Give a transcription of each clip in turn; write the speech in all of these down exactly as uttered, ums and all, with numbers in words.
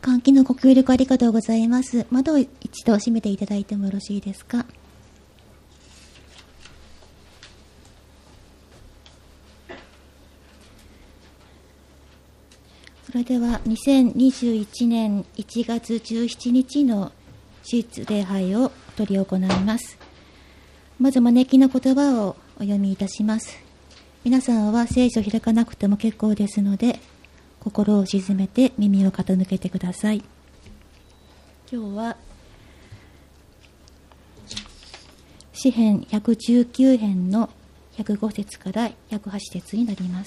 換気のご協力ありがとうございます。窓を一度閉めていただいてもよろしいですか。それではにせんにじゅういちねんいちがつじゅうしちにちの手術礼拝を執り行います。まず招きの言葉をお読みいたします。皆さんは聖書を開かなくても結構ですので、心を静めて耳を傾けてください。今日は詩編ひゃくじゅうきゅうへんのひゃくごせつからひゃくはちせつになります。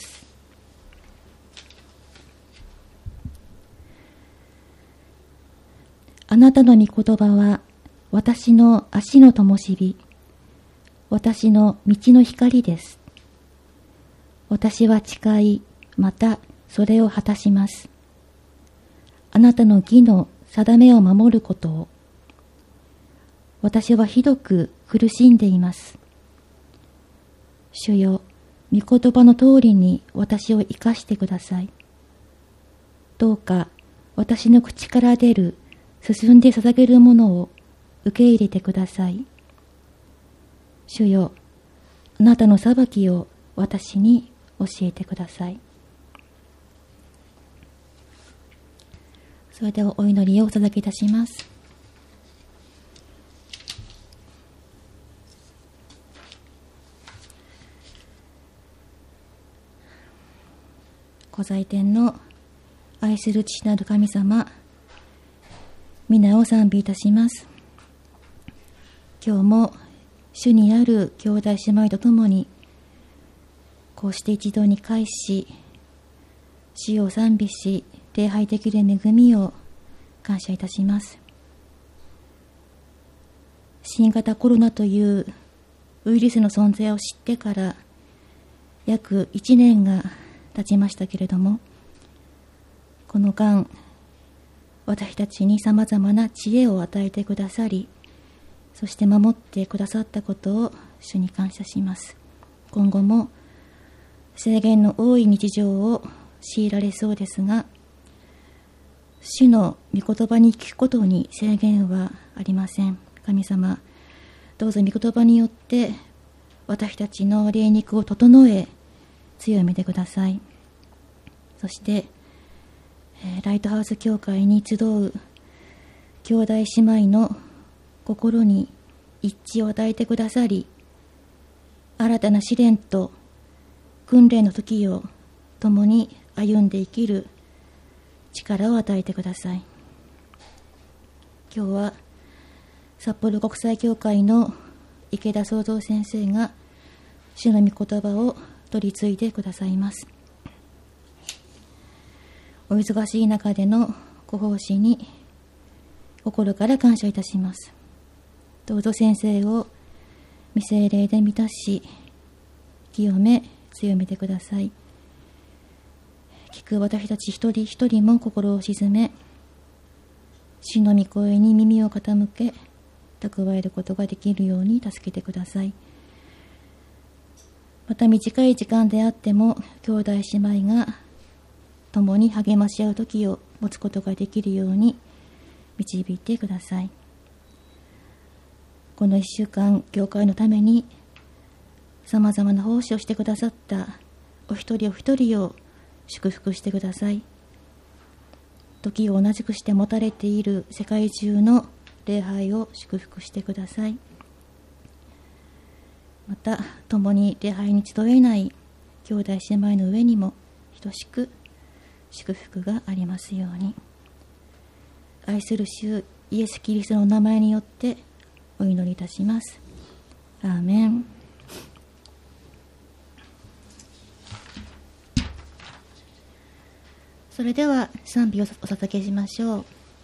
あなたの御言葉は私の足の灯火、私の道の光です。私は誓い、またそれを果たします。あなたの義の定めを守ることを。私はひどく苦しんでいます。主よ、御言葉の通りに私を生かしてください。どうか私の口から出る進んで捧げるものを受け入れてください。主よ、あなたの裁きを私に教えてください。それではお祈りをお捧げいたします。御在天の愛する父なる神様、皆を賛美いたします。今日も主にある兄弟姉妹とともにこうして一堂に会し、主を賛美し礼拝できる恵みを感謝いたします。新型コロナというウイルスの存在を知ってから約いちねんが経ちましたけれども、この間私たちにさまざまな知恵を与えてくださり、そして守ってくださったことを主に感謝します。今後も制限の多い日常を強いられそうですが、主の御言葉に聞くことに制限はありません。神様、どうぞ御言葉によって私たちの霊肉を整え強めてください。そしてライトハウス教会に集う兄弟姉妹の心に一致を与えてくださり、新たな試練と訓練の時を共に歩んで生きる力を与えてください。今日は札幌国際教会の池田創造先生が主の御言葉を取り継いでくださいます。お忙しい中でのご奉仕に心から感謝いたします。どうぞ先生を御聖霊で満たし、清め強めてください。聞く私たち一人一人も心を静め、主の御声に耳を傾け蓄えることができるように助けてください。また短い時間であっても兄弟姉妹が共に励まし合う時を持つことができるように導いてください。この一週間、教会のためにさまざまな奉仕をしてくださったお一人お一人を祝福してください。時を同じくして持たれている世界中の礼拝を祝福してください。また共に礼拝に集えない兄弟姉妹の上にも等しく祝福がありますように。愛する主イエス・キリストの名前によってお祈りいたします。アーメン。それでは賛美をお捧げしましょう。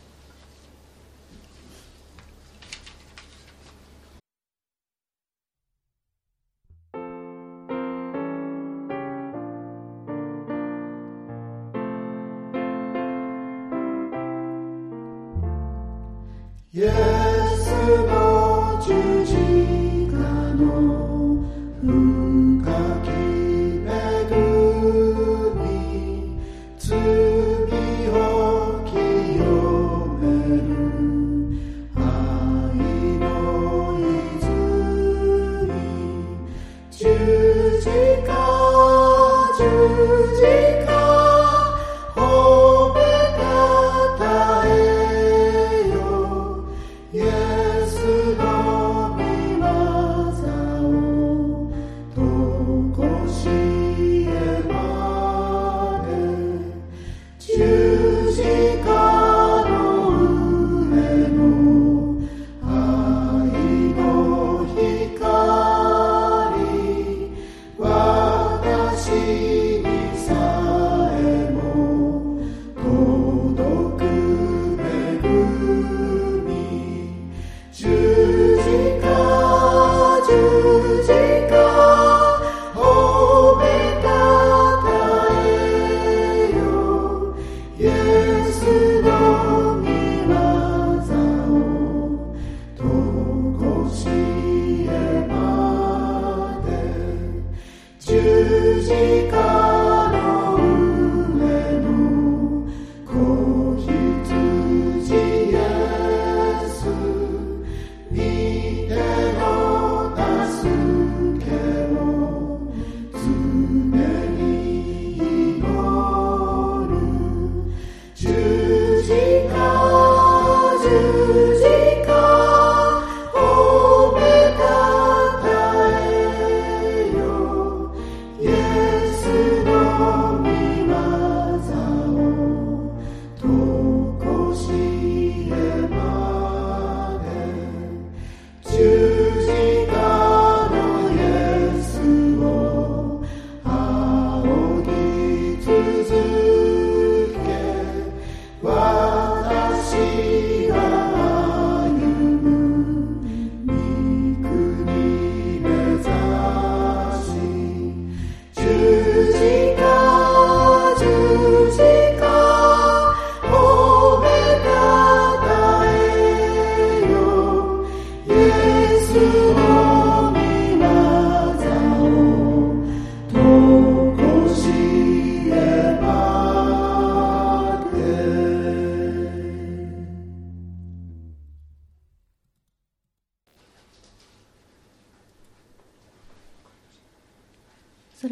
イエスの十字架の深き恵み、罪を清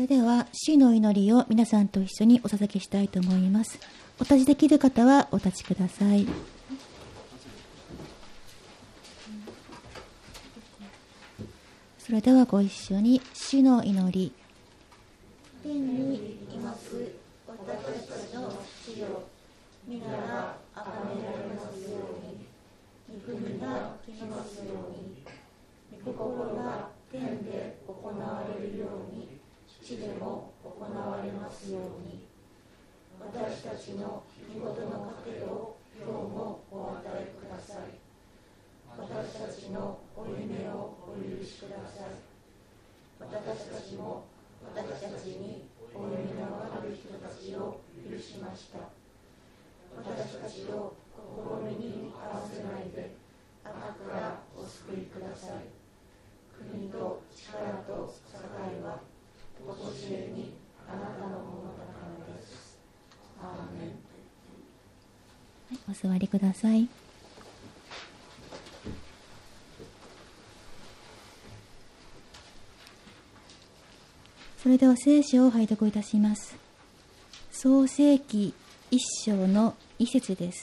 れでは主の祈りを皆さんと一緒にお捧げしたいと思います。お立ちできる方はお立ちください。それではご一緒に主の祈り。天にいます私たちの父よ、皆が崇められますように、御国が来ますように、御心が天で行われるように地でも行われますように。私たちの御事の糧を今日もお与えください。私たちの負い目をお許しください。私たちも私たちに負い目のある人たちを許しました。私たちを試みに合わせないで悪からお救いください。国と力と栄はとこしえにあなたのものだからです。アーメン。はい、お座りください。それでは聖書を拝読いたします。創世記一章の一節です。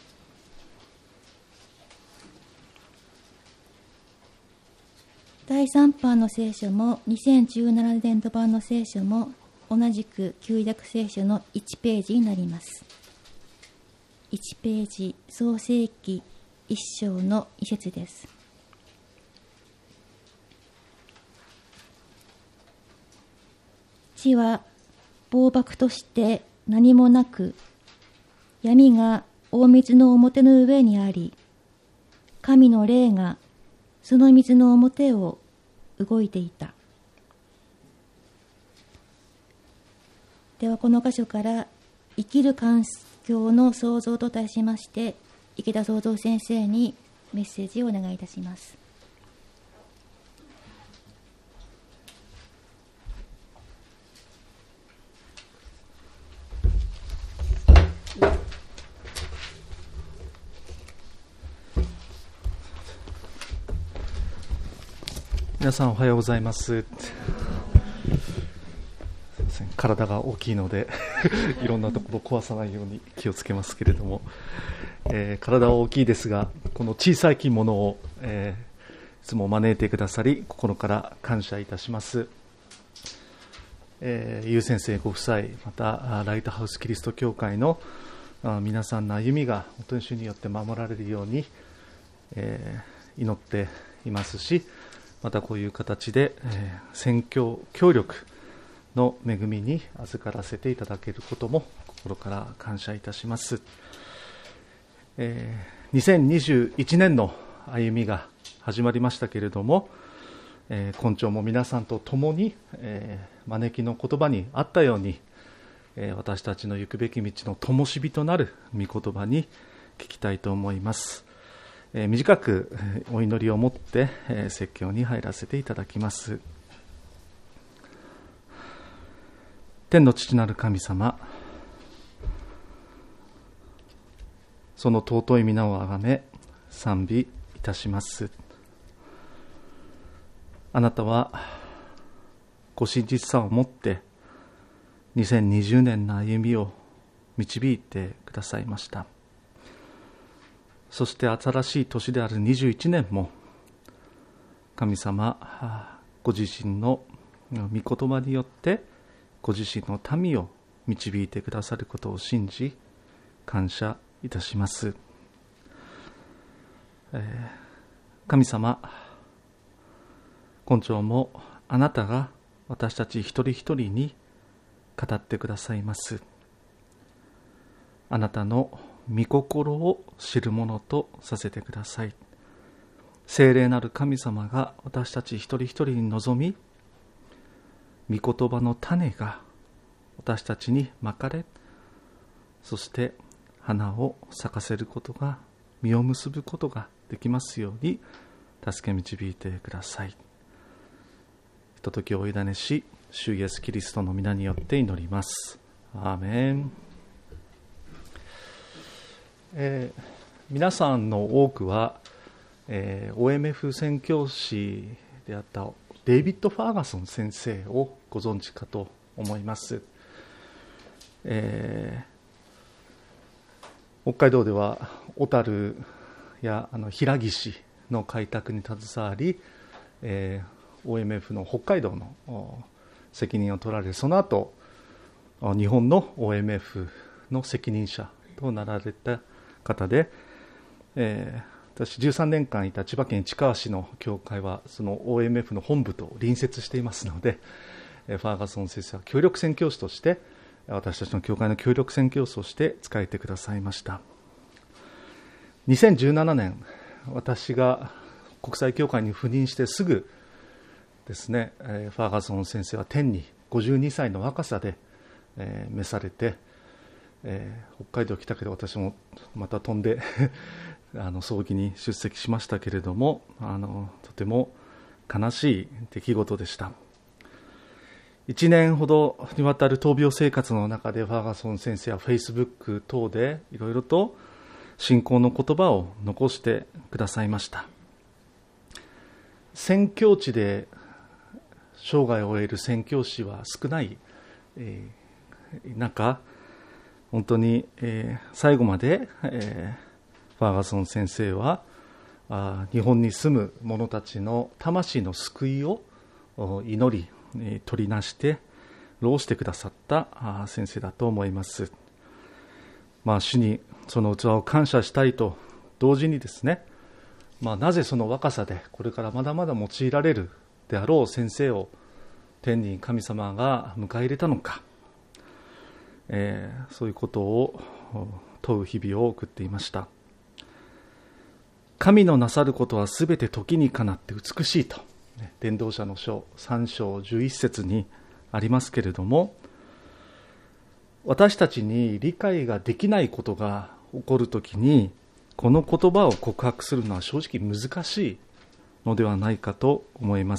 だいさん版の聖書もにせんじゅうななねん度版の聖書も同じく旧約聖書のいちページになります。いちページ、創世記一章の一節です。地は暴漠として何もなく、闇が大水の表の上にあり、神の霊がその水の表を動いていた。ではこの箇所から生きる環境の創造と題しまして、池田創造先生にメッセージをお願いいたします。 皆さんおはようございます。体が大きいのでいろんなところを壊さないように気をつけますけれども、えー、体は大きいですが、この小さい着物を、えー、いつも招いてくださり心から感謝いたします。えー、ゆう先生ご夫妻、またライトハウスキリスト教会の皆さんの歩みが本当に主によって守られるように、えー、祈っていますし、またこういう形で、えー、宣教協力の恵みに預からせていただけることも心から感謝いたします。えー、にせんにじゅういちねんの歩みが始まりましたけれども、えー、今朝も皆さんと共に、えー、招きの言葉にあったように、えー、私たちの行くべき道の灯火となる御言葉に聞きたいと思います。えー、短くお祈りをもって、えー、説教に入らせていただきます。天の父なる神様、その尊い皆をあがめ賛美いたします。あなたはご真実さをもってにせんにじゅうねんの歩みを導いてくださいました。そして新しい年であるにじゅういちねんも神様ご自身の御言葉によってご自身の民を導いてくださることを信じ感謝いたします。えー、神様、今朝もあなたが私たち一人一人に語ってくださいます。あなたの御心を知るものとさせてください。聖霊なる神様が私たち一人一人に望み、御言葉の種が私たちにまかれ、そして花を咲かせることが、実を結ぶことができますように助け導いてください。ひとときお委ねし、主イエスキリストの皆によって祈ります。アーメン。えー、皆さんの多くは、えー、オーエムエフ 宣教師であったデイビッド・ファーガソン先生をご存知かと思います。えー、北海道では小樽やあの平岸の開拓に携わり、えー、オーエムエフ の北海道の責任を取られ、その後日本の オーエムエフ の責任者となられた方で、えー私じゅうさんねんかんいた千葉県市川市の教会はその オーエムエフ の本部と隣接していますので、ファーガソン先生は協力宣教師として私たちの教会の協力宣教師として仕えてくださいました。にせんじゅうななねん、私が国際教会に赴任してすぐですね、ファーガソン先生は天にごじゅうにさいの若さで召されて、北海道来たけど私もまた飛んであの葬儀に出席しましたけれども、あのとても悲しい出来事でした。いちねんほどにわたる闘病生活の中でファーガソン先生はフェイスブック等でいろいろと信仰の言葉を残してくださいました。宣教地で生涯を終える宣教師は少ない、えー、中、本当に、えー、最後まで、えーファーガソン先生はあ日本に住む者たちの魂の救いを祈り取りなして労してくださった先生だと思います。まあ、主にその器を感謝したいと同時にですね、まあ、なぜその若さでこれからまだまだ用いられるであろう先生を天に神様が迎え入れたのか、えー、そういうことを問う日々を送っていました。神のなさることはすべて時にかなって美しいと、伝道者の書さん章じゅういっ節にありますけれども、私たちに理解ができないことが起こるときにこの言葉を告白するのは正直難しいのではないかと思います。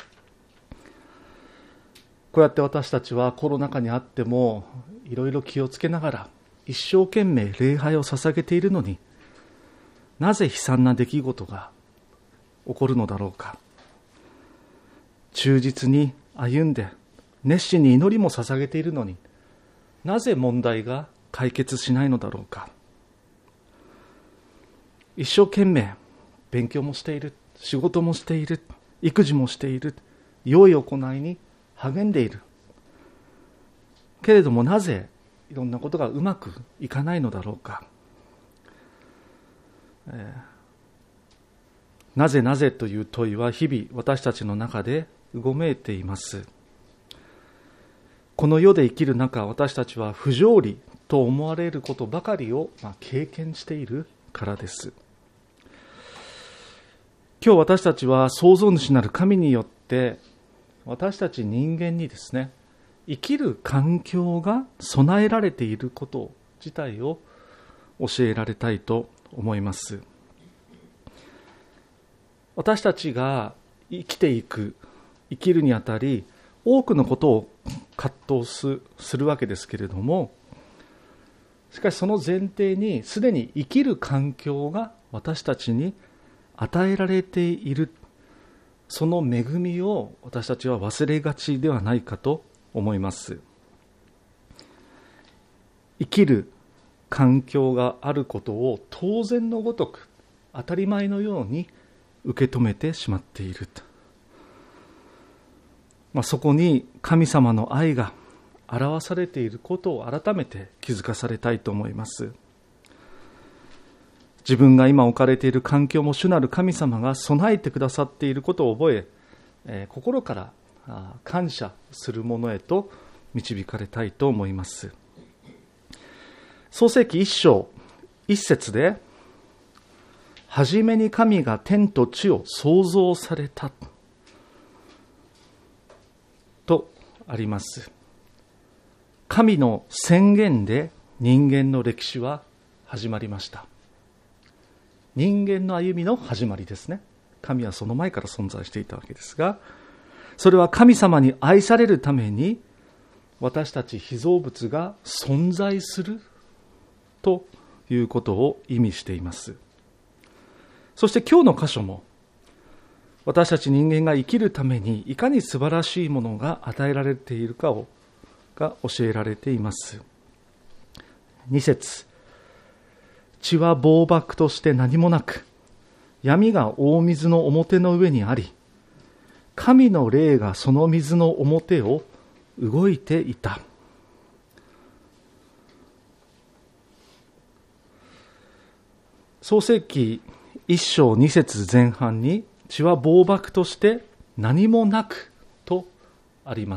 こうやって私たちはコロナ禍にあってもいろいろ気をつけながら一生懸命礼拝を捧げているのに、なぜ悲惨な出来事が起こるのだろうか。忠実に歩んで熱心に祈りも捧げているのに、なぜ問題が解決しないのだろうか。一生懸命勉強もしている、仕事もしている、育児もしている、良い行いに励んでいるけれども、なぜいろんなことがうまくいかないのだろうか。えー、なぜなぜという問いは日々私たちの中でうごめいています。この世で生きる中、私たちは不条理と思われることばかりを、まあ、経験しているからです。今日私たちは創造主なる神によって私たち人間にですね、生きる環境が備えられていること自体を教えられたいと思います。私たちが生きていく、生きるにあたり多くのことを葛藤 す, するわけですけれども、しかしその前提にすでに生きる環境が私たちに与えられている、その恵みを私たちは忘れがちではないかと思います。生きる環境があることを当然のごとく当たり前のように受け止めてしまっていると、まあ、そこに神様の愛が表されていることを改めて気づかされたいと思います。自分が今置かれている環境も主なる神様が備えてくださっていることを覚え、えー、心からあ感謝するものへと導かれたいと思います。創世記一章一節で、はじめに神が天と地を創造されたとあります。神の宣言で人間の歴史は始まりました。人間の歩みの始まりですね。神はその前から存在していたわけですが、それは神様に愛されるために私たち被造物が存在するということを意味しています。そして今日の箇所も、 私たち人間が生きるためにいかに素晴らしいものが与えられているかをが教えられています。に節、地は暴漠として何もなく、闇が大水の表の上にあり、神の霊がその水の表を動いていた。創世記一章二節前半に、地は暴漠として何もなくとあります。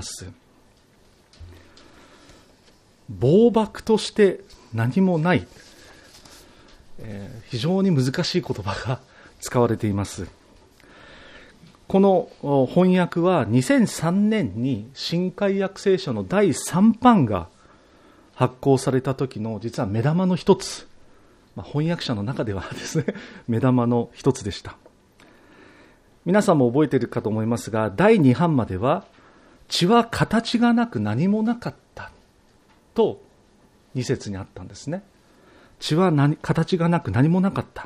暴漠として何もない、えー、非常に難しい言葉が使われています。この翻訳はにせんさんねんに新海訳聖書のだいさん版が発行された時の実は目玉の一つ、まあ、翻訳者の中ではですね目玉の一つでした。皆さんも覚えているかと思いますが、だいに版までは地は形がなく何もなかったとに節にあったんですね。地は何形がなく何もなかった、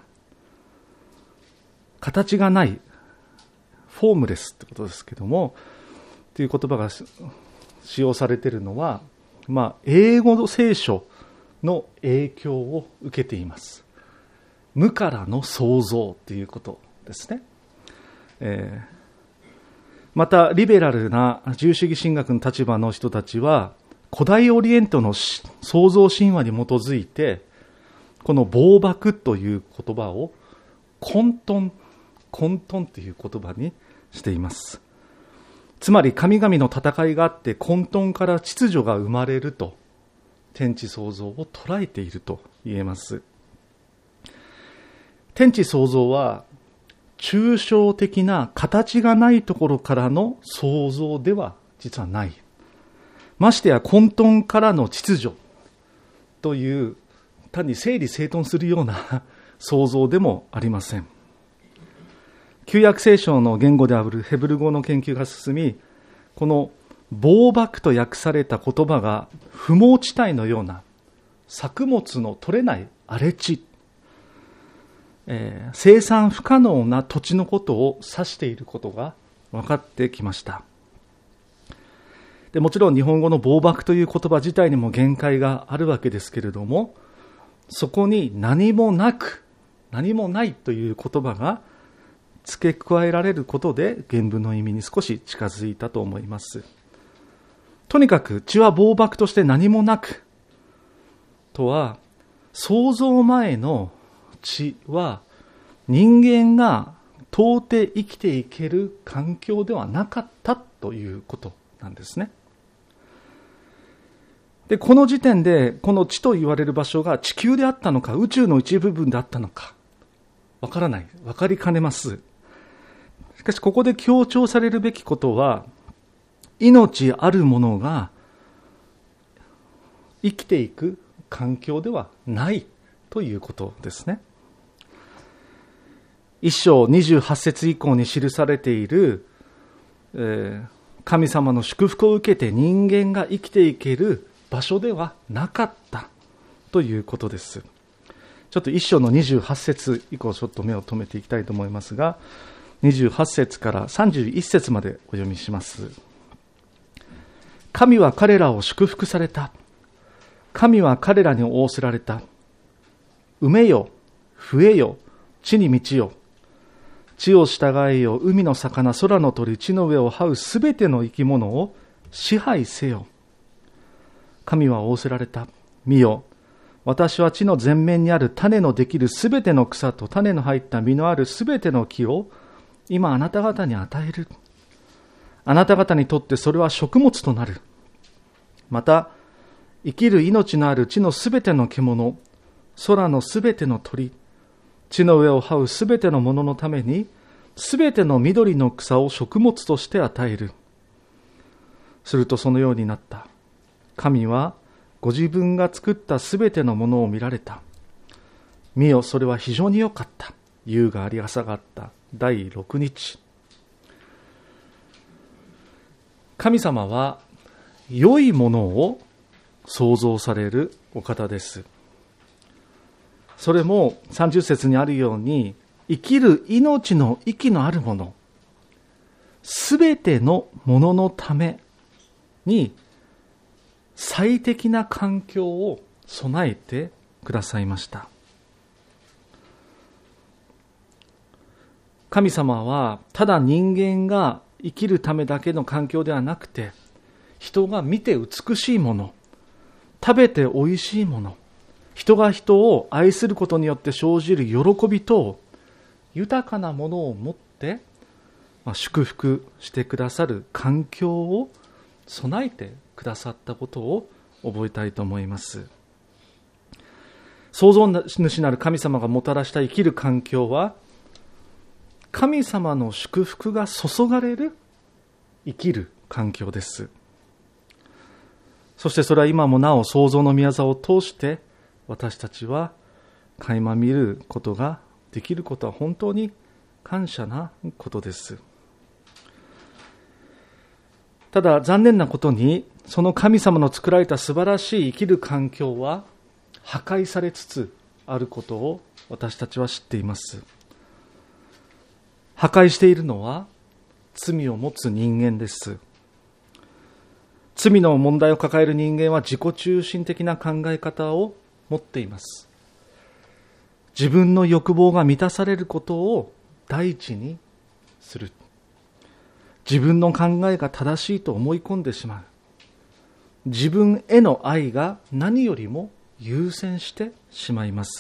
形がない、フォームレスってことですけども、という言葉が使用されているのは、まあ、英語の聖書の影響を受けています。無からの創造ということですね。えー、またリベラルな自由主義神学の立場の人たちは、古代オリエントの創造神話に基づいて、この暴漠という言葉を混沌混沌という言葉にしています。つまり神々の戦いがあって混沌から秩序が生まれると天地創造を捉えていると言えます。天地創造は抽象的な形がないところからの創造では実はない。ましてや混沌からの秩序という単に整理整頓するような創造でもありません。旧約聖書の言語であるヘブル語の研究が進み、この暴漠と訳された言葉が不毛地帯のような作物の取れない荒れ地、えー、生産不可能な土地のことを指していることが分かってきました。でもちろん日本語の暴漠という言葉自体にも限界があるわけですけれども、そこに何もなく何もないという言葉が付け加えられることで原文の意味に少し近づいたと思います。とにかく地は暴漠として何もなくとは、創造前の地は人間が到底生きていける環境ではなかったということなんですね。で、この時点でこの地と言われる場所が地球であったのか宇宙の一部分であったのかわからない、わかりかねます。しかしここで強調されるべきことは、命あるものが生きていく環境ではないということですね。一章にじゅうはち節以降に記されている、えー、神様の祝福を受けて人間が生きていける場所ではなかったということです。ちょっと一章のにじゅうはち節以降ちょっと目を留めていきたいと思いますが、にじゅうはち節からさんじゅういち節までお読みします。神は彼らを祝福された。神は彼らに仰せられた。埋めよ、増えよ、地に満ちよ。地を従えよ、海の魚、空の鳥、地の上を這うすべての生き物を支配せよ。神は仰せられた。見よ、私は地の全面にある種のできるすべての草と種の入った実のあるすべての木を今あなた方に与える。あなた方にとってそれは食物となる。また、生きる命のある地のすべての獣、空のすべての鳥、地の上を這うすべてのもののために、すべての緑の草を食物として与える。するとそのようになった。神はご自分が作ったすべてのものを見られた。見よ、それは非常に良かった。夕があり朝があっただいろくにち。神様は良いものを創造されるお方です。それもさんじゅう節にあるように、生きる命の息のあるもの、 すべてのもののために最適な環境を備えてくださいました。神様はただ人間が生きるためだけの環境ではなくて、人が見て美しいもの、食べておいしいもの、人が人を愛することによって生じる喜びと豊かなものを持って祝福してくださる環境を備えてくださったことを覚えたいと思います。創造主なる神様がもたらした生きる環境は、神様の祝福が注がれる生きる環境です。そしてそれは今もなお創造の御業を通して私たちは垣間見ることができることは本当に感謝なことです。ただ残念なことに、その神様の作られた素晴らしい生きる環境は破壊されつつあることを私たちは知っています。破壊しているのは罪を持つ人間です。罪の問題を抱える人間は自己中心的な考え方を持っています。自分の欲望が満たされることを第一にする。自分の考えが正しいと思い込んでしまう。自分への愛が何よりも優先してしまいます。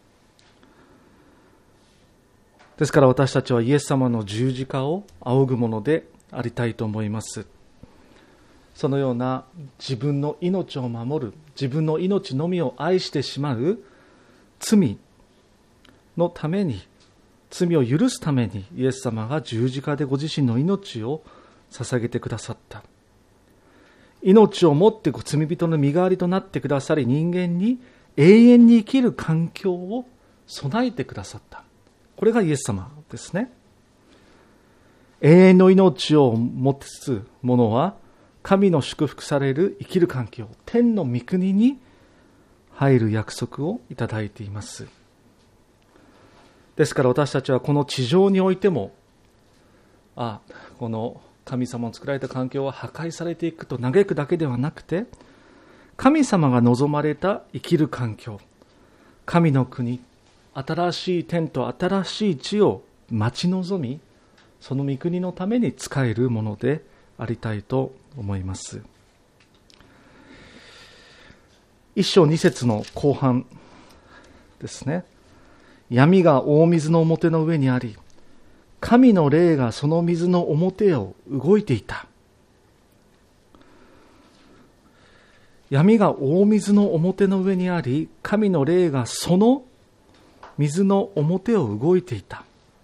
ですから私たちはイエス様の十字架を仰ぐものでありたいと思います。そのような自分の命を守る、自分の命のみを愛してしまう罪のために、罪を許すためにイエス様が十字架でご自身の命を捧げてくださった。命をもって罪人の身代わりとなってくださり、人間に永遠に生きる環境を備えてくださった。これがイエス様ですね。永遠の命を持つ者は神の祝福される生きる環境、天の御国に入る約束をいただいています。ですから私たちはこの地上においても、あ、この神様の作られた環境は破壊されていくと嘆くだけではなくて、神様が望まれた生きる環境、神の国、新しい天と新しい地を待ち望み、その御国のために仕えるものでありたいと思います。一章二節の後半ですね。闇が大水の表の上にあり、神の霊がその水の表を動いていた。闇が大水の表の上にあり、神の霊がその水の表を動いていた。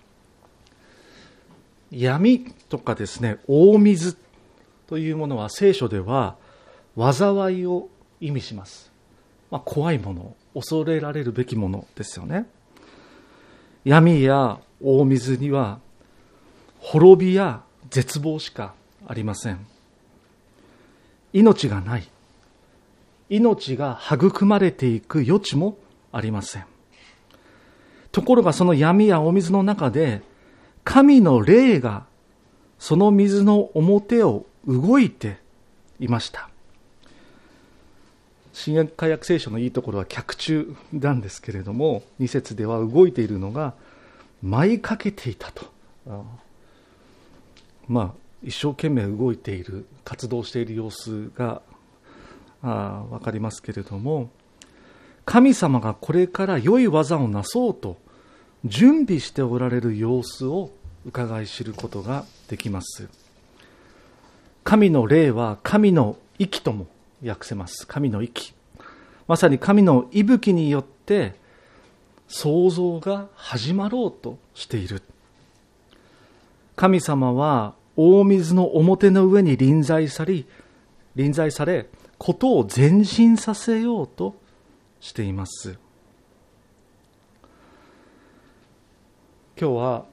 闇とかですね、大水というものは聖書では災いを意味します。まあ、怖いもの、恐れられるべきものですよね。闇や大水には滅びや絶望しかありません。命がない。命が育まれていく余地もありません。ところがその闇や大水の中で、神の霊がその水の表を動いていました。新約約聖書のいいところは脚注なんですけれども、に節では動いているのが舞いかけていたと。まあ一生懸命動いている、活動している様子があ分かりますけれども、神様がこれから良い技をなそうと準備しておられる様子を伺い知ることができます。神の霊は神の息とも訳せます。神の息。まさに神の息吹によって創造が始まろうとしている。神様は大水の表の上に臨在され、臨在され、ことを前進させようとしています。今日は、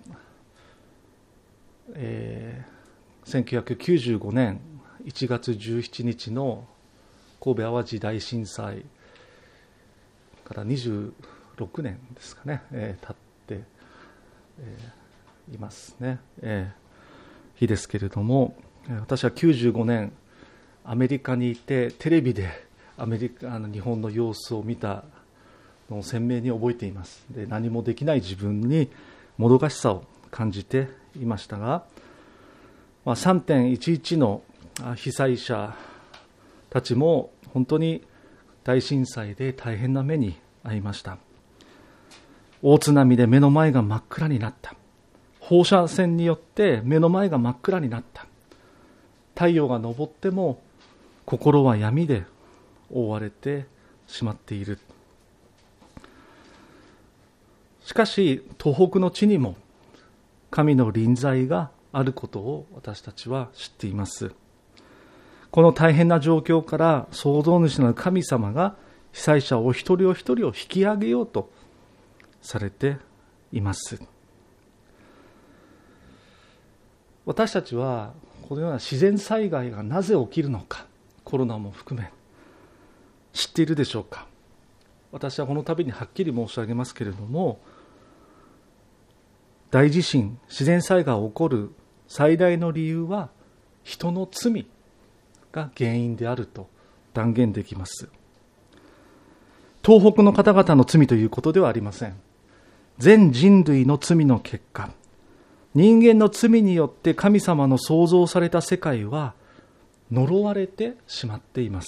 えー、せんきゅうひゃくきゅうじゅうごねんいちがつじゅうしちにちの神戸淡路大震災からにじゅうろくねんですかね、えー、経って、えー、いますね、えー。 日ですけれども、私はきゅうじゅうごねんアメリカにいて、テレビでアメリカあの日本の様子を見たのを鮮明に覚えています。で、何もできない自分にもどかしさを感じていましたが、まあ、さんてんいちいち の被災者たちも本当に大震災で大変な目に遭いました。大津波で目の前が真っ暗になった。放射線によって目の前が真っ暗になった。太陽が昇っても心は闇で覆われてしまっている。しかし東北の地にも神の臨在があることを私たちは知っています。この大変な状況から創造主なる神様が被災者を一人お一人を引き上げようとされています。私たちはこのような自然災害がなぜ起きるのか、コロナも含め知っているでしょうか。私はこの度にはっきり申し上げますけれども、大地震、自然災害が起こる最大の理由は人の罪が原因であると断言できます。東北の方々の罪ということではありません。全人類の罪の結果、人間の罪によって神様の創造された世界は呪われてしまっています。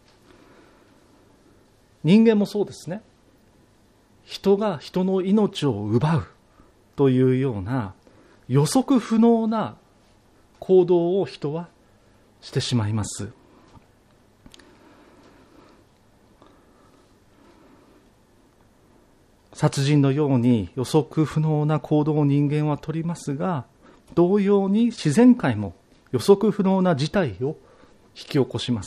人間もそうですね。人が人の命を奪うというような予測不能な行動を人はしてしまいます。殺人のように予測不能な行動を人間は取りますが、同様に自然界も予測不能な事態を引き起こします。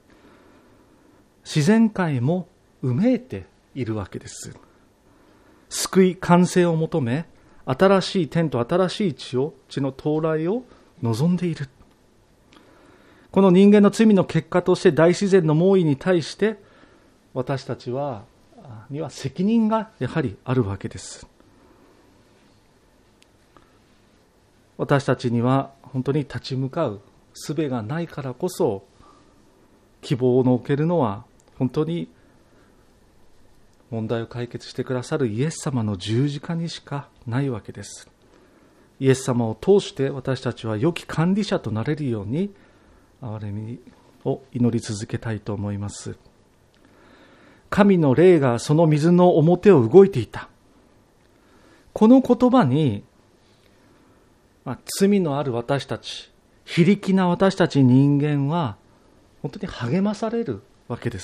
自然界もうめいているわけです。救い完成を求め、新しい天と新しい地を地の到来を望んでいる。この人間の罪の結果として大自然の猛威に対して私たちはには責任がやはりあるわけです。私たちには本当に立ち向かう術がないからこそ、希望を設けるのは本当に問題を解決してくださるイエス様の十字架にしかないわけです。イエス様を通して私たちは良き管理者となれるように憐れみを祈り続けたいと思います。神の霊がその水の表を動いていた。この言葉に、まあ、罪のある私たち、非力な私たち人間は本当に励まされるわけです。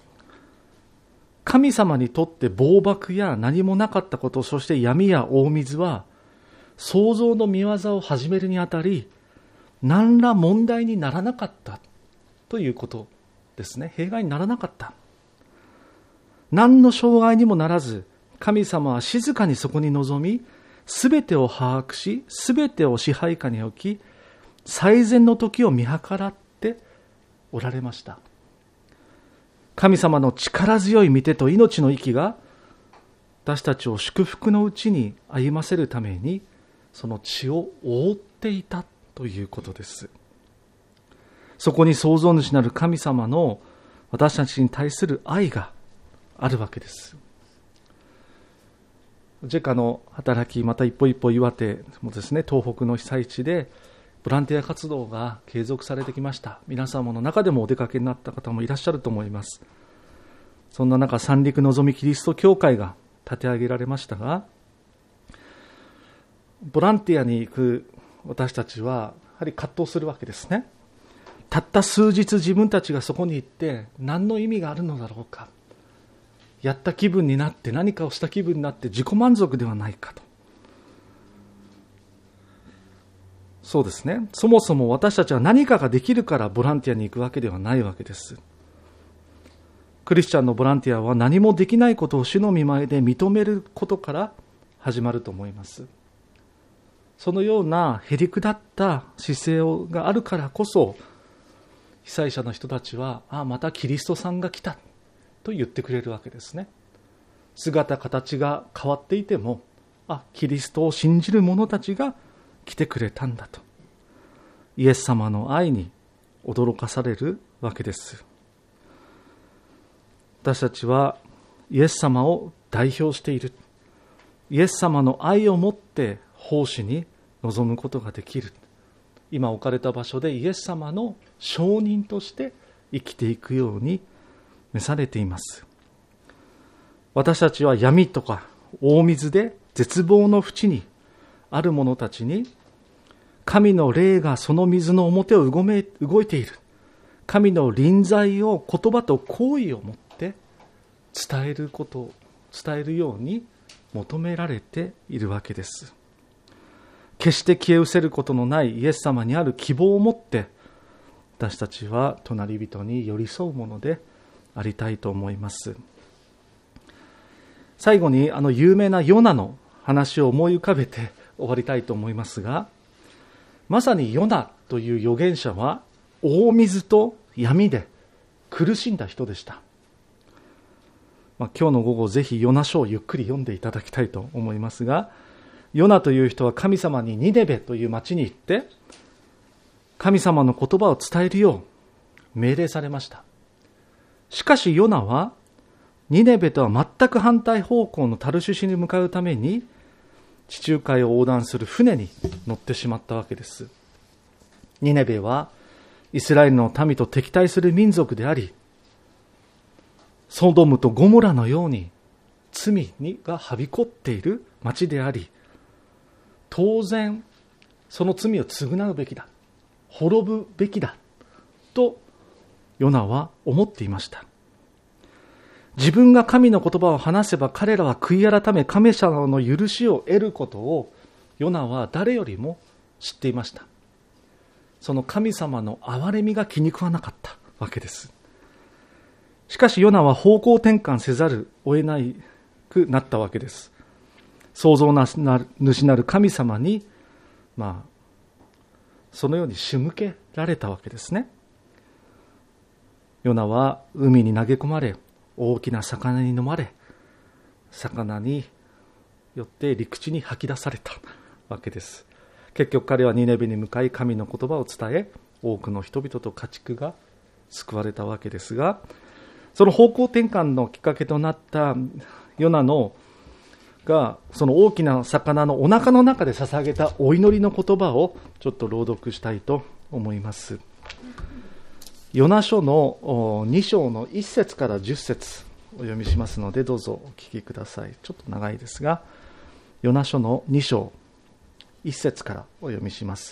神様にとって暴漠や何もなかったこと、そして闇や大水は創造の御業を始めるにあたり何ら問題にならなかったということですね。弊害にならなかった。何の障害にもならず、神様は静かにそこに臨み、すべてを把握し、すべてを支配下に置き、最善の時を見計らっておられました。神様の力強い御手と命の息が私たちを祝福のうちに歩ませるために、その地を覆っていたということです。そこに創造主なる神様の私たちに対する愛があるわけです。ジェカの働き、また一歩一歩岩手もですね、東北の被災地でボランティア活動が継続されてきました。皆様の中でもお出かけになった方もいらっしゃると思います。そんな中、三陸のぞみキリスト教会が立て上げられましたが、ボランティアに行く私たちはやはり葛藤するわけですね。たった数日自分たちがそこに行って何の意味があるのだろうか、やった気分になって、何かをした気分になって自己満足ではないかと。そうですね。そもそも私たちは何かができるからボランティアに行くわけではないわけです。クリスチャンのボランティアは何もできないことを主の御前で認めることから始まると思います。そのようなへりくだった姿勢があるからこそ、被災者の人たちは、ああ、またキリストさんが来たと言ってくれるわけですね。姿形が変わっていても、あ、キリストを信じる者たちが来てくれたんだと、イエス様の愛に驚かされるわけです。私たちはイエス様を代表している。イエス様の愛をもって奉仕に臨むことができる。今置かれた場所でイエス様の証人として生きていくように召されています。私たちは闇とか大水で絶望の淵にある者たちに、神の霊がその水の表を動め動いている、神の臨在を言葉と行為をもって伝えることを伝えるように求められているわけです。決して消え失せることのないイエス様にある希望を持って、私たちは隣人に寄り添うものでありたいと思います。最後にあの有名なヨナの話を思い浮かべて終わりたいと思いますが、まさにヨナという預言者は大水と闇で苦しんだ人でした。まあ、今日の午後ぜひヨナ書をゆっくり読んでいただきたいと思いますが、ヨナという人は神様にニネベという町に行って神様の言葉を伝えるよう命令されました。しかしヨナはニネベとは全く反対方向のタルシュシに向かうために地中海を横断する船に乗ってしまったわけです。ニネベはイスラエルの民と敵対する民族であり、ソドムとゴモラのように罪がはびこっている町であり、当然その罪を償うべきだ、滅ぶべきだとヨナは思っていました。自分が神の言葉を話せば彼らは悔い改め神様の許しを得ることをヨナは誰よりも知っていました。その神様の憐れみが気に食わなかったわけです。しかしヨナは方向転換せざるを得なくなったわけです。創造主なる神様に、まあ、そのように仕向けられたわけですね。ヨナは海に投げ込まれ、大きな魚に飲まれ、魚によって陸地に吐き出されたわけです。結局彼はニネベに向かい神の言葉を伝え、多くの人々と家畜が救われたわけですが、その方向転換のきっかけとなったヨナのがその大きな魚のお腹の中で捧げたお祈りの言葉をちょっと朗読したいと思います。ヨナ書のに章のいっ節からじゅっ節お読みしますので、どうぞお聞きください。ちょっと長いですが、ヨナ書のに章いっ節からお読みします。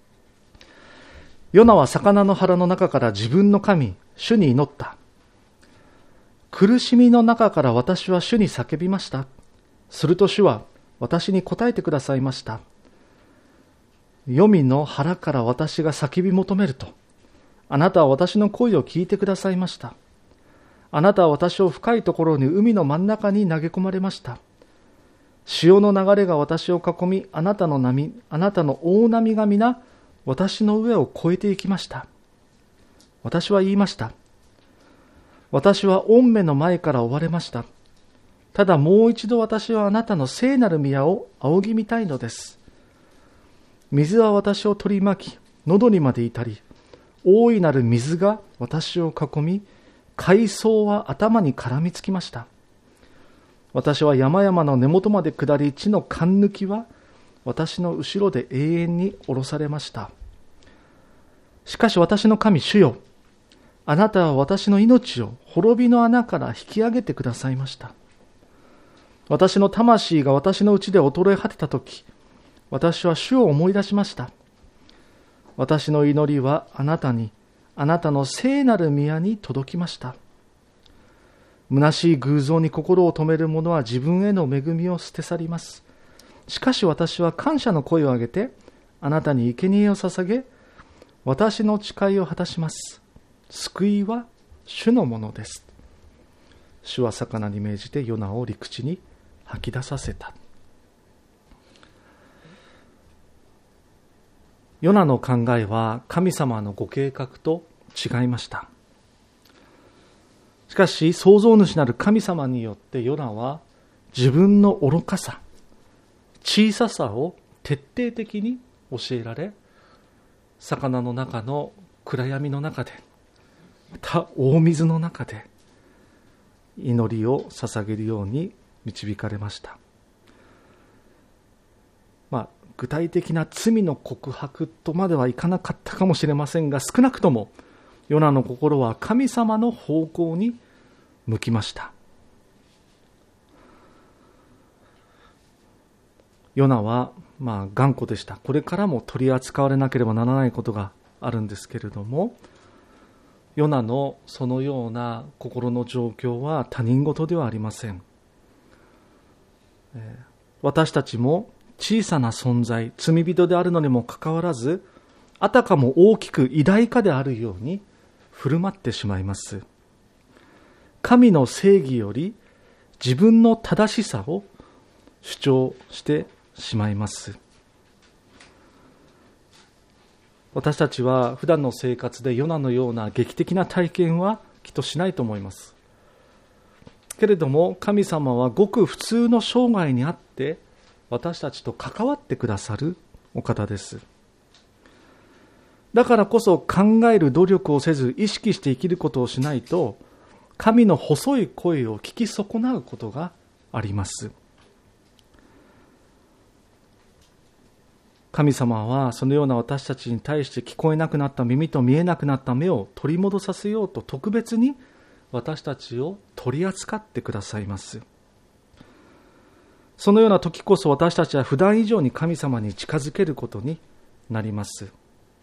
ヨナは魚の腹の中から自分の神主に祈った。苦しみの中から私は主に叫びました。すると主は私に答えてくださいました。黄泉の腹から私が叫び求めると、あなたは私の声を聞いてくださいました。あなたは私を深いところに海の真ん中に投げ込まれました。潮の流れが私を囲み、あなたの波、あなたの大波が皆私の上を越えていきました。私は言いました。私は御目の前から追われました。ただもう一度私はあなたの聖なる宮を仰ぎ見たいのです。水は私を取り巻き、喉にまで至り、大いなる水が私を囲み、海藻は頭に絡みつきました。私は山々の根元まで下り、地の貫抜きは私の後ろで永遠に下ろされました。しかし私の神主よ、あなたは私の命を滅びの穴から引き上げてくださいました。私の魂が私のうちで衰え果てたとき、私は主を思い出しました。私の祈りはあなたに、あなたの聖なる宮に届きました。虚しい偶像に心を止める者は自分への恵みを捨て去ります。しかし私は感謝の声を上げて、あなたに生贄を捧げ、私の誓いを果たします。救いは主のものです。主は魚に命じてヨナを陸地に吐き出させた。ヨナの考えは神様のご計画と違いました。しかし創造主なる神様によってヨナは自分の愚かさ、小ささを徹底的に教えられ、魚の中の暗闇の中で、また大水の中で祈りを捧げるように導かれました。まあ、具体的な罪の告白とまではいかなかったかもしれませんが、少なくともヨナの心は神様の方向に向きました。ヨナはまあ頑固でした。これからも取り扱われなければならないことがあるんですけれども、ヨナのそのような心の状況は他人事ではありません。私たちも小さな存在、罪人であるのにもかかわらず、あたかも大きく偉大かであるように振る舞ってしまいます。神の正義より自分の正しさを主張してしまいます。私たちは普段の生活でヨナのような劇的な体験はきっとしないと思います。けれども神様はごく普通の生涯にあって私たちと関わってくださるお方です。だからこそ考える努力をせず意識して生きることをしないと、神の細い声を聞き損なうことがあります。神様はそのような私たちに対して聞こえなくなった耳と見えなくなった目を取り戻させようと特別に私たちを取り扱ってくださいます。そのような時こそ私たちは普段以上に神様に近づけることになります。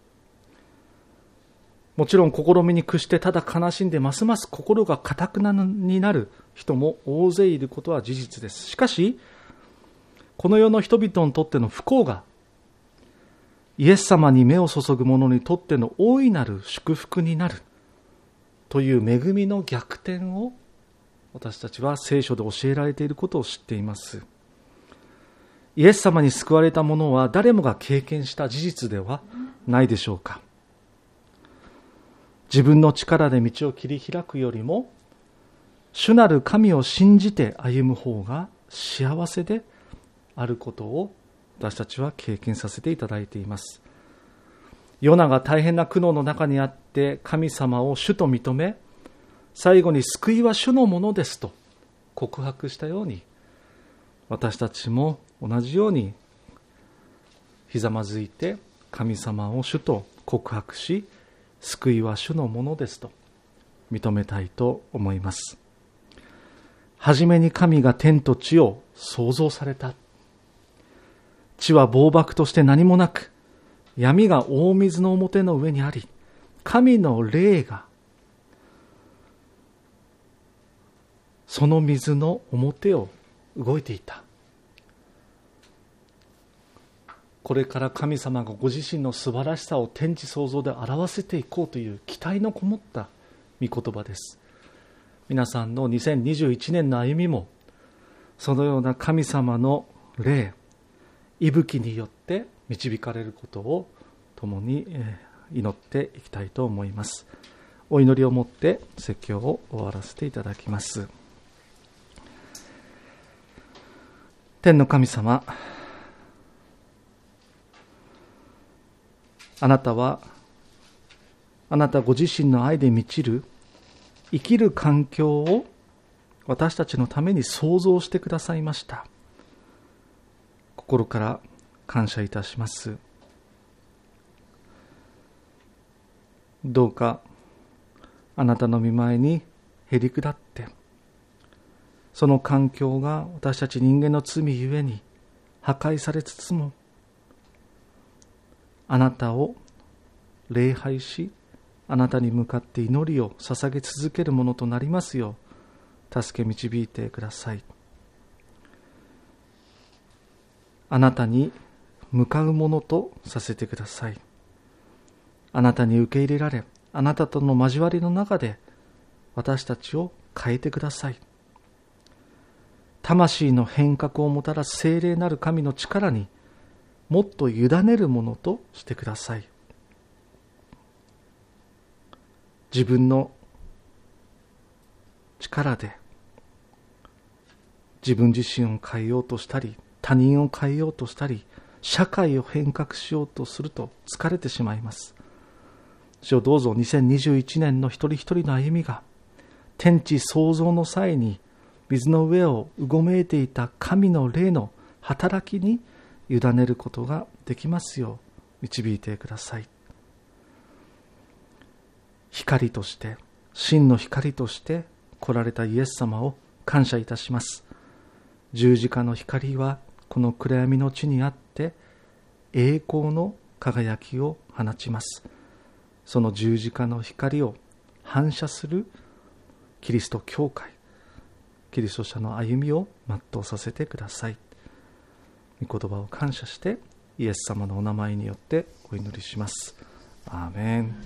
もちろん試みに屈してただ悲しんでますます心が固くなになる人も大勢いることは事実です。しかしこの世の人々にとっての不幸がイエス様に目を注ぐ者にとっての大いなる祝福になるという恵みの逆転を私たちは聖書で教えられていることを知っています。イエス様に救われた者は誰もが経験した事実ではないでしょうか。自分の力で道を切り開くよりも主なる神を信じて歩む方が幸せであることを私たちは経験させていただいています。ヨナが大変な苦悩の中にあって神様を主と認め、最後に救いは主のものですと告白したように、私たちも同じようにひざまずいて神様を主と告白し、救いは主のものですと認めたいと思います。はじめに神が天と地を創造された。地は暴漠として何もなく、闇が大水の表の上にあり、神の霊がその水の表を動いていた。これから神様がご自身の素晴らしさを天地創造で表せていこうという期待のこもった御言葉です。皆さんのにせんにじゅういちねんの歩みもそのような神様の霊、息吹によって導かれることを共に祈っていきたいと思います。お祈りをもって説教を終わらせていただきます。天の神様、あなたはあなたご自身の愛で満ちる生きる環境を私たちのために創造してくださいました。心から感謝いたします。どうかあなたの御前にへり下って、その環境が私たち人間の罪ゆえに破壊されつつも、あなたを礼拝し、あなたに向かって祈りを捧げ続けるものとなりますよう助け導いてください。あなたに向かうものとさせてください。あなたに受け入れられ、あなたとの交わりの中で私たちを変えてください。魂の変革をもたらす聖霊なる神の力にもっと委ねるものとしてください。自分の力で自分自身を変えようとしたり、他人を変えようとしたり、 社会を変革しようとすると疲れてしまいます。主よ、どうぞにせんにじゅういちねんの一人一人の歩みが、天地創造の際に水の上をうごめいていた神の霊の働きに委ねることができますよう導いてください。光として、真の光として来られたイエス様を感謝いたします。十字架の光はこの暗闇の地にあって栄光の輝きを放ちます。その十字架の光を反射するキリスト教会、キリスト者の歩みを全うさせてください。御言葉を感謝してイエス様のお名前によってお祈りします。アーメン。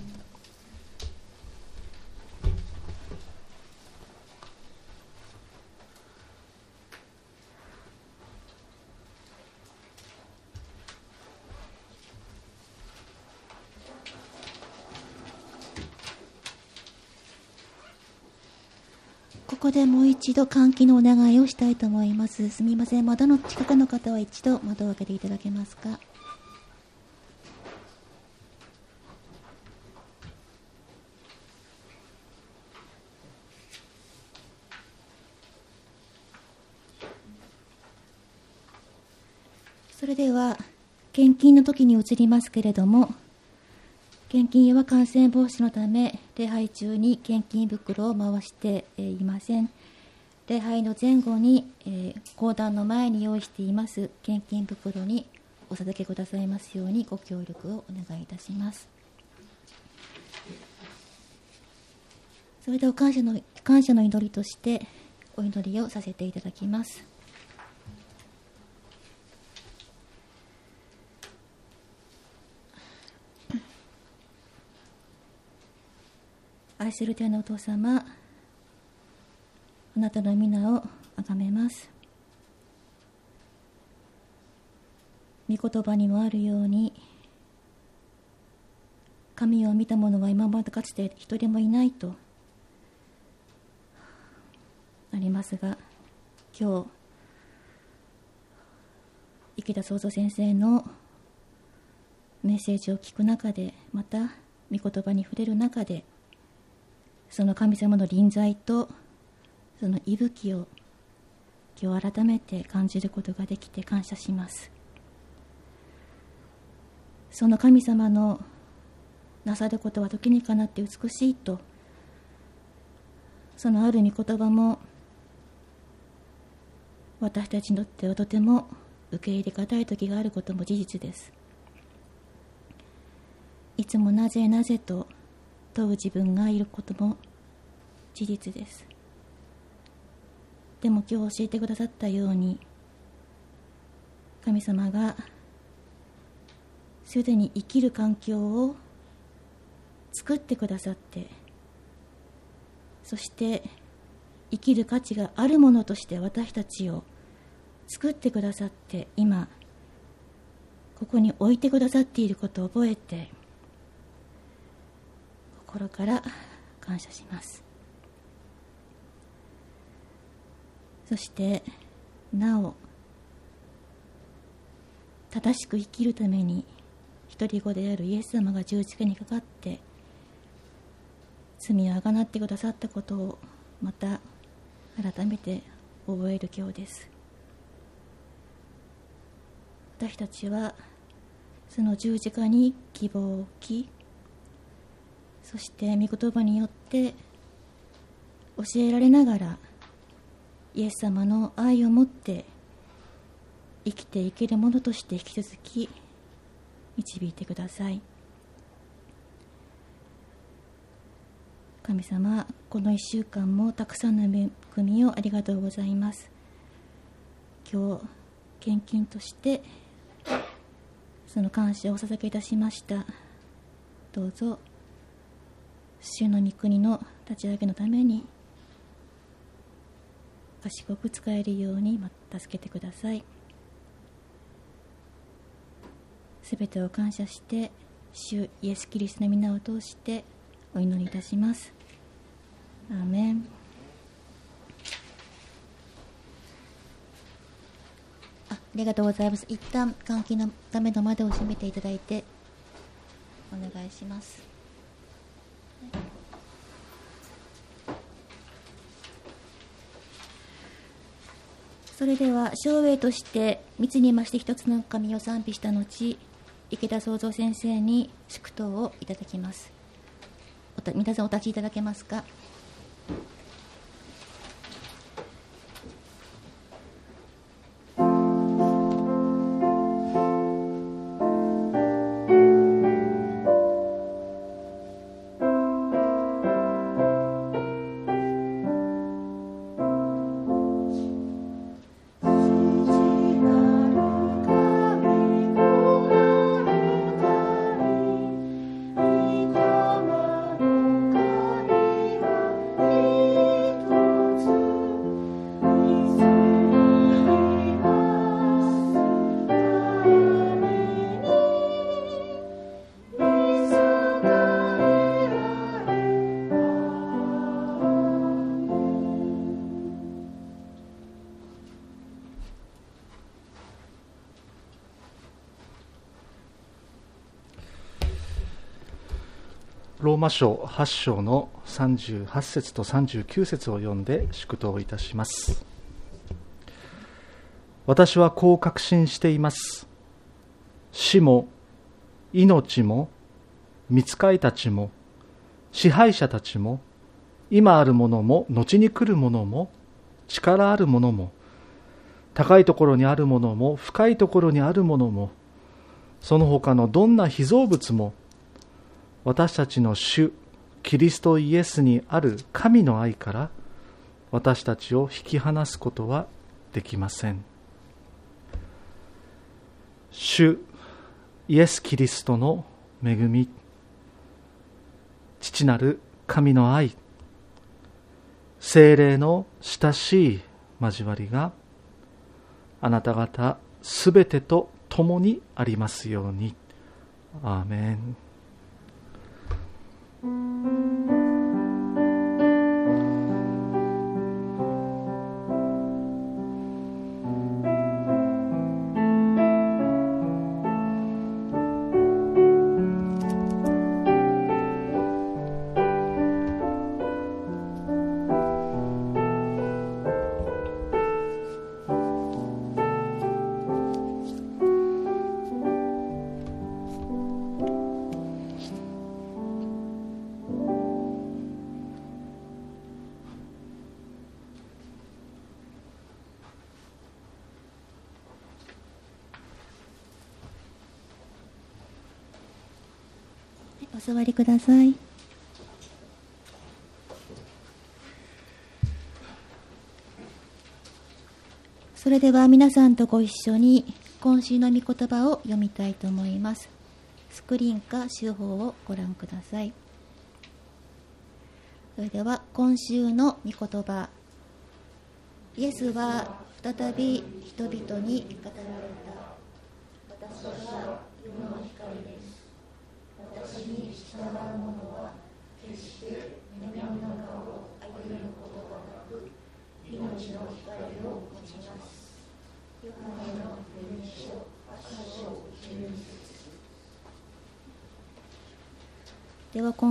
ここでもう一度換気のお願いをしたいと思います。すみません、窓の近くの方は一度窓を開けていただけますか。それでは献金の時に移りますけれども、献金は感染防止のため礼拝中に献金袋を回していません。礼拝の前後に、えー、講談の前に用意しています献金袋にお授けくださいますようにご協力をお願いいたします。それでは感謝の、感謝の祈りとしてお祈りをさせていただきます。愛する天のお父様、あなたの皆をあがめます。御言葉にもあるように、神を見た者は今までかつて一人もいないとありますが、今日池田創造先生のメッセージを聞く中で、また御言葉に触れる中で、その神様の臨在とその息吹を今日改めて感じることができて感謝します。その神様のなさることは時にかなって美しいと、そのある御言葉も私たちにとってはとても受け入れがたい時があることも事実です。いつもなぜなぜと問う自分がいることも事実です。でも今日教えてくださったように、神様がすでに生きる環境を作ってくださって、そして生きる価値があるものとして私たちを作ってくださって、今ここに置いてくださっていることを覚えて、心から感謝します。そしてなお正しく生きるために一人子であるイエス様が十字架にかかって罪をあがなってくださったことをまた改めて覚える今日です。私たちはその十字架に希望を置き、そして御言葉によって教えられながらイエス様の愛を持って生きていけるものとして引き続き導いてください。神様、この一週間もたくさんの恵みをありがとうございます。今日献金としてその感謝をお捧げいたしました。どうぞ主の御国の立ち上げのために賢く使えるように助けてください。すべてを感謝して主イエスキリストの皆を通してお祈りいたします。アーメン。 あ、ありがとうございます。一旦換気のための窓を閉めていただいてお願いします。それでは唱詠として三つに増して一つの神を賛美した後、池田創造先生に祝祷をいただきます。おた皆さんお立ちいただけますか。 ローマ書はち章のさんじゅうはち節とさんじゅうきゅう節を読んで祝祷いたします。私はこう確信しています。死も命も御使いたちも支配者たちも今あるものも後に来るものも力あるものも高いところにあるものも深いところにあるものもその他のどんな被造物も私たちの主キリストイエスにある神の愛から私たちを引き離すことはできません。主イエスキリストの恵み、父なる神の愛、聖霊の親しい交わりがあなた方すべてと共にありますように。アーメン。 お座りください。それでは皆さんとご一緒に今週の御言葉を読みたいと思います。スクリーンか手法をご覧ください。それでは今週の御言葉。イエスは再び人々に語られた。私は世の光です。私に従う者は決して闇の中を歩むことがなく命の光を持ちます。ヨハネの福音書はち章じゅうに節。では